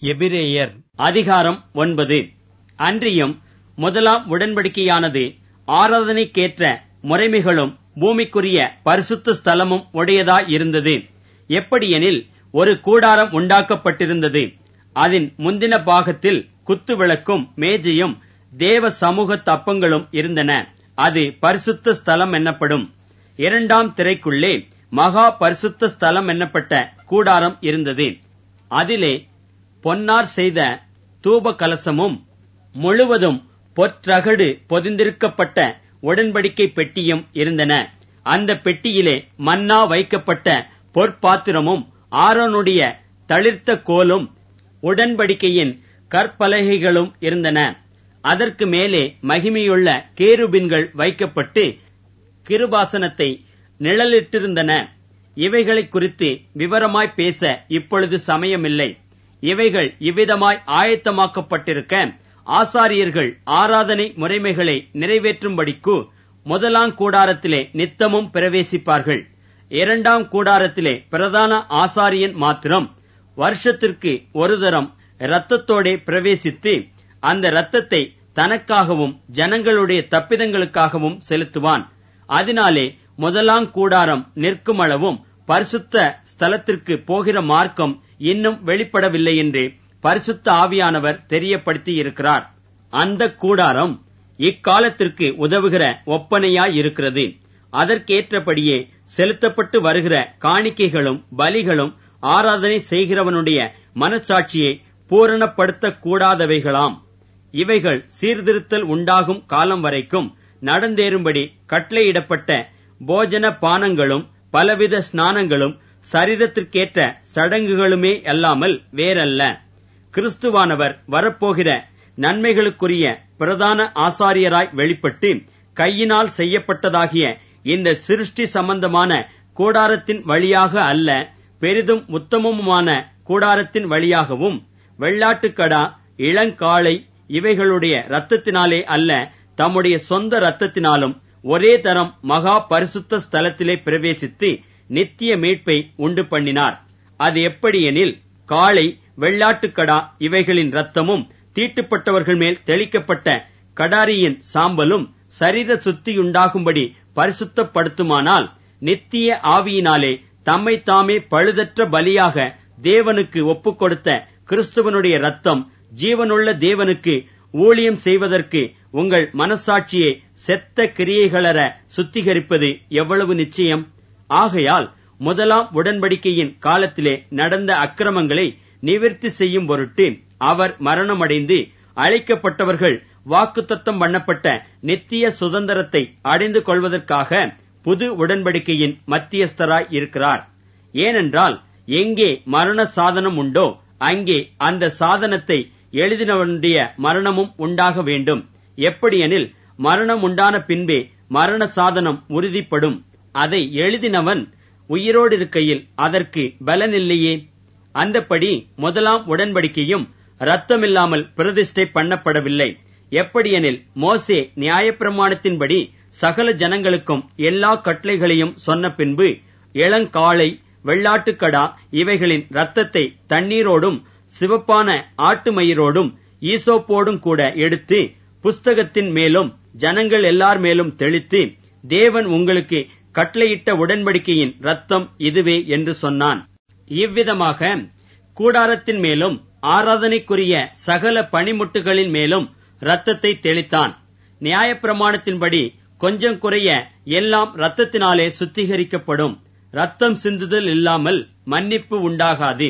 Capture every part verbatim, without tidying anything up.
எபிரேயர் அதிகாரம் ஒன்பது. அன்றியும் முதலாம் உடன்படிக்கையானது ஆராதனைக்கேற்ற முறைமைகளும் பூமிக்குரிய பரிசுத்த ஸ்தலமும் உடையதாயிருந்தது. எப்படியெனில், ஒரு கூடாரம் உண்டாக்கப்பட்டிருந்தது. அதன் முந்தின பாகத்தில் குத்து விளக்கும் மேஜையும் தேவ சமூக தப்பங்களும் இருந்தன. அது பரிசுத்த ஸ்தலம் என்னப்படும். இரண்டாம் திரைக்குள்ளே மகா பரிசுத்த ஸ்தலம் என்னப்பட்ட கூடாரம் இருந்தது. அதிலே பொன்னார் செய்த தூப கலசமும் முழுவதும் பொற்றகடு பொதிந்திருக்கப்பட்ட உடன்படிக்கை பெட்டியும் இருந்தன. அந்த பெட்டியிலே மன்னா வைக்கப்பட்ட பொற்பாத்திரமும் ஆரோனுடைய தளிர்த்த கோலும் உடன்படிக்கையின் கற்பலகைகளும் இருந்தன. அதற்கு மேலே மகிமையுள்ள கேருபின்கள் வைக்கப்பட்டு கிருபாசனத்தை நிழலிட்டிருந்தன. இவைகளை குறித்து விவரமாய் பேச இப்பொழுது சமயமில்லை. இவைகள் இவ்விதமாய் ஆயத்தமாக்கப்பட்டிருக்க, ஆசாரியர்கள் ஆராதனை முறைமைகளை நிறைவேற்றும்படிக்கு முதலாம் கூடாரத்திலே நித்தமும் பிரவேசிப்பார்கள். இரண்டாம் கூடாரத்திலே பிரதான ஆசாரியன் மாத்திரம் வருஷத்திற்கு ஒரு தரம் இரத்தத்தோடே பிரவேசித்து அந்த இரத்தத்தை தனக்காகவும் ஜனங்களுடைய தப்பிதங்களுக்காகவும் செலுத்துவான். அதனாலே முதலாம் கூடாரம் நிற்கும் அளவும் பரிசுத்த ஸ்தலத்திற்கு போகிற மார்க்கம் இன்னும் வெளிப்படவில்லை என்று பரிசுத்த ஆவியானவர் தெரியப்படுத்தியிருக்கிறார். அந்த கூடாரம் இக்காலத்திற்கு உதவுகிற ஒப்பனையாயிருக்கிறது. அதற்கேற்றபடியே செலுத்தப்பட்டு வருகிற காணிக்கைகளும் பலிகளும் ஆராதனை செய்கிறவனுடைய மனச்சாட்சியை பூரணப்படுத்தக் கூடாதவைகளாம். இவைகள் சீர்திருத்தல் உண்டாகும் காலம் வரைக்கும் நடந்தேறும்படி கட்டளையிடப்பட்ட போஜன பானங்களும் பலவித ஸ்நானங்களும் சரீரத்திற்கேற்ற சடங்குகளுமே அல்லாமல் வேறல்ல. கிறிஸ்துவானவர் வரப்போகிற நன்மைகளுக்குரிய பிரதான ஆசாரியராய் வெளிப்பட்டு கையினால் செய்யப்பட்டதாகிய இந்த சிருஷ்டி சம்பந்தமான கூடாரத்தின் வழியாக அல்ல, பெரிதும் உத்தமமுமான கூடாரத்தின் வழியாகவும் வெள்ளாட்டுக்கடா இளங்காளை இவைகளுடைய இரத்தத்தினாலே அல்ல, தம்முடைய சொந்த இரத்தத்தினாலும் ஒரே தரம் மகா பரிசுத்த ஸ்தலத்திலே பிரவேசித்து நித்திய மீட்பை உண்டு பண்ணினார். அது எப்படியெனில், காளை வெள்ளாட்டுக்கடா இவைகளின் இரத்தமும் தீட்டுப்பட்டவர்கள் மேல் தெளிக்கப்பட்ட கடாரியின் சாம்பலும் சரீர சுத்தியுண்டாகும்படி பரிசுத்தப்படுத்துமானால், நித்திய ஆவியினாலே தம்மை தாமே பழுதற்ற பலியாக தேவனுக்கு ஒப்புக் கொடுத்த கிறிஸ்துவனுடைய இரத்தம் ஜீவனுள்ள தேவனுக்கு ஊழியம் செய்வதற்கு உங்கள் மனசாட்சியை செத்த கிரியைகளற சுத்திகரிப்பது எவ்வளவு நிச்சயம். ஆகையால் முதலாம் உடன்படிக்கையின் காலத்திலே நடந்த அக்கிரமங்களை நிவர்த்தி செய்யும் பொருட்டு அவர் மரணமடைந்து அழைக்கப்பட்டவர்கள் வாக்குத்தத்தம் பண்ணப்பட்ட நித்திய சுதந்திரத்தை அடைந்து கொள்வதற்காக புது உடன்படிக்கையின் மத்தியஸ்தராய் இருக்கிறார். ஏனென்றால், எங்கே மரண சாதனம் உண்டோ அங்கே அந்த சாதனத்தை எழுதினவனுடைய மரணமும் உண்டாக வேண்டும். எப்படியெனில், மரணம் உண்டான பின்பே மரண சாதனம் உறுதிப்படும். அதை எழுதினவன் உயிரோடிருக்கையில் அதற்கு பலனில்லையே. அந்தப்படி முதலாம் உடன்படிக்கையும் இரத்தமில்லாமல் பிரதிஷ்டை பண்ணப்படவில்லை. எப்படியெனில், மோசே நியாயப்பிரமாணத்தின்படி சகல ஜனங்களுக்கும் எல்லா கட்டளைகளையும் சொன்ன பின்பு இளங்காளை வெள்ளாட்டுக்கடா இவைகளின் இரத்தத்தை தண்ணீரோடும் சிவப்பான ஆட்டு மயிரோடும் ஈசோப்போடும் கூட எடுத்து புஸ்தகத்தின் மேலும் ஜனங்கள் எல்லார் மேலும் தெளித்து, தேவன் உங்களுக்கு கட்டளையிட்ட உடன்படிக்கையின் இரத்தம் இதுவே என்று சொன்னான். இவ்விதமாக கூடாரத்தின் மேலும் ஆராதனைக்குரிய சகல பணிமுட்டுகளின் மேலும் இரத்தத்தை தெளித்தான். நியாயப்பிரமாணத்தின்படி கொஞ்சம் குறைய எல்லாம் இரத்தத்தினாலே சுத்திகரிக்கப்படும். இரத்தம் சிந்துதல் இல்லாமல் மன்னிப்பு உண்டாகாது.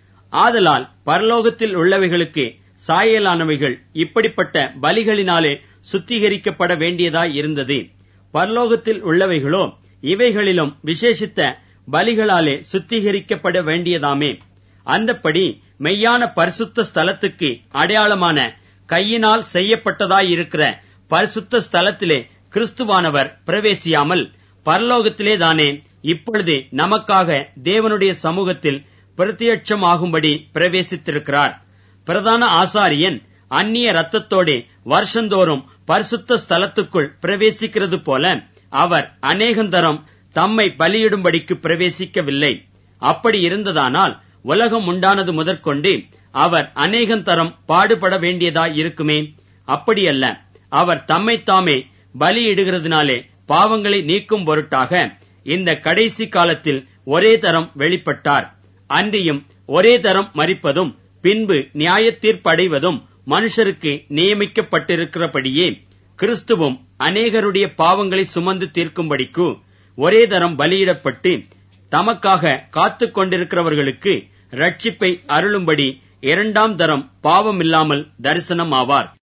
ஆதலால் பரலோகத்தில் உள்ளவைகளுக்கு சாயலானவைகள் இப்படிப்பட்ட பலிகளினாலே சுத்திகரிக்கப்பட வேண்டியதாய் இருந்தது. பரலோகத்தில் உள்ளவைகளோ இவைகளிலும் விசேஷித்த பலிகளாலே சுத்திகரிக்கப்பட வேண்டியதாமே. அந்தப்படி மெய்யான பரிசுத்த ஸ்தலத்துக்கு அடையாளமான கையினால் செய்யப்பட்டதாயிருக்கிற பரிசுத்த ஸ்தலத்திலே கிறிஸ்துவானவர் பிரவேசியாமல் பரலோகத்திலே தானே இப்பொழுது நமக்காக தேவனுடைய சமூகத்தில் பிரத்யட்சமாகும்படி பிரவேசித்திருக்கிறார். பிரதான ஆசாரியன் அந்நிய இரத்தத்தோடு வருஷந்தோறும் பரிசுத்த ஸ்தலத்துக்குள் பிரவேசிக்கிறது போல அவர் அநேகந்தரம் தம்மை பலியிடும்படிக்கு பிரவேசிக்கவில்லை. அப்படி இருந்ததானால் உலகம் உண்டானது முதற்கொண்டு அவர் அநேகந்தரம் பாடுபட வேண்டியதாயிருக்குமே? அப்படியல்ல, அவர் தம்மைத்தாமே பலியிடுகிறதுனாலே பாவங்களை நீக்கும் பொருட்டாக இந்த கடைசி காலத்தில் ஒரே தரம் வெளிப்பட்டார். அன்றியும் ஒரே தரம் மரிப்பதும் பின்பு நியாயத்தீர்ப்படைவதும் மனுஷருக்கு நியமிக்கப்பட்டிருக்கிறபடியே கிறிஸ்துவும் அநேகருடைய பாவங்களை சுமந்து தீர்க்கும்படிக்கு ஒரே தரம் பலியிடப்பட்டு தமக்காக காத்துக் கொண்டிருக்கிறவர்களுக்கு ரட்சிப்பை அருளும்படி இரண்டாம் தரம் பாவமில்லாமல் தரிசனமாவார்.